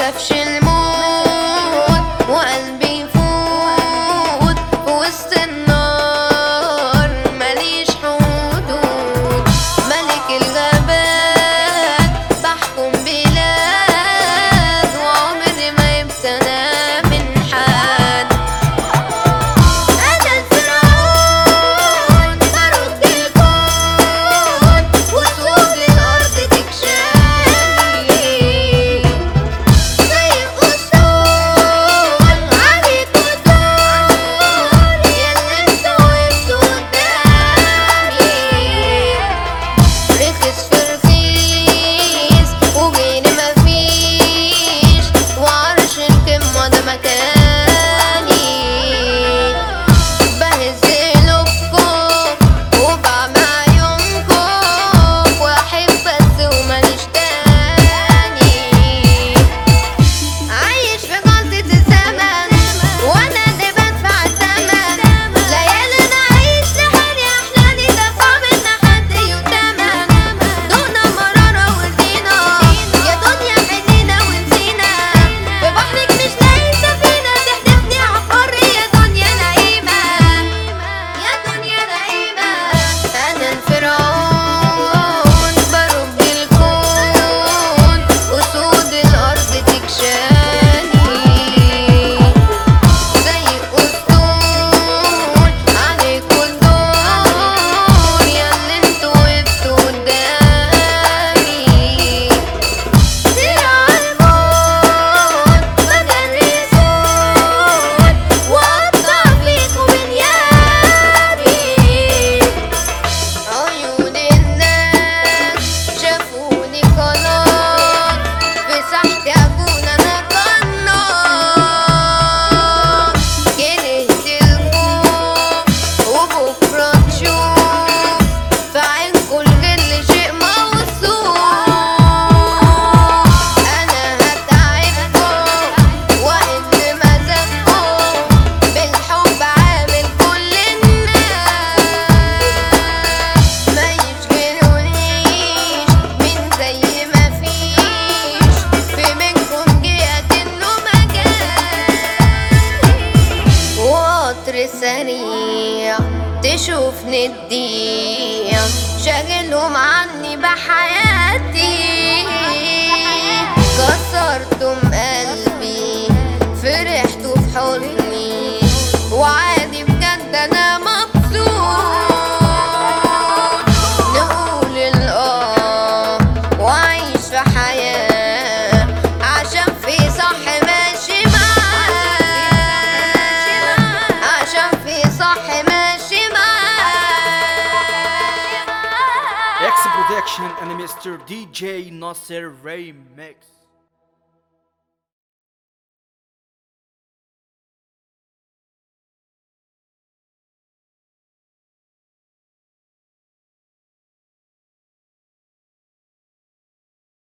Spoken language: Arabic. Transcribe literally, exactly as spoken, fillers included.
خافش الموت وقلبي يفوت في وسط النار، ماليش حدود، ملك الغابات بحكم بلاد، وعمري ما يبتلى من حد. أنا الفرعون برد الكون، وسود الأرض تكشاني زي الأسطول، عليكوا دور ياللي انتوا وقفتوا قدامي. رخص في رخيص وغيري مفيش، وعرش القمة ده مكاني. بهز قلوبكم وبعمى عيونكم، واحب بس وماليش تاني. عايش في غلطة الزمن وانا اللي بدفع الثمن، ليالي انا عايش لحالي، احلالي دفع منها حد يتمن. دقنا مرارة ورضينا يا دنيا، حنينا ونسينا، في بحرك مش لاقي سفينة تحدفني عالبر. يا دنيا نعيمة يا دنيا نعيمة. أنا الفرعون برب الكون، وسود الأرض تكشاني زي الأسطول، عليكوا الدور ياللي انتوا وقفتوا قدامي. سير عالموت بجري صوت، وأقطع فيكوا بنيابي. عيون الناس شافوني خلاص، في ساحتي أكون أنا قناص. كرهت الخوف وبكرة تشوف في عينكوا الغل شيء موصوف. أنا هتعبكم وأقل مزاجكم، بالحب عامل كل الناس. ما يشغلونيش من زي ما فيش، في منكم جهة إنه مجال. وقطر سريع تشوفني تضيع، شاغلهم عني بحياتي. كسرتم قلبي فرحتوا في حضني، وعادي بجد أنا مبسوط. نقول الآه وأعيش في حياة، عشان في صح ماشي معاه، عشان في صح ماشي معاه. X Production and Mister D J Nasser Remix.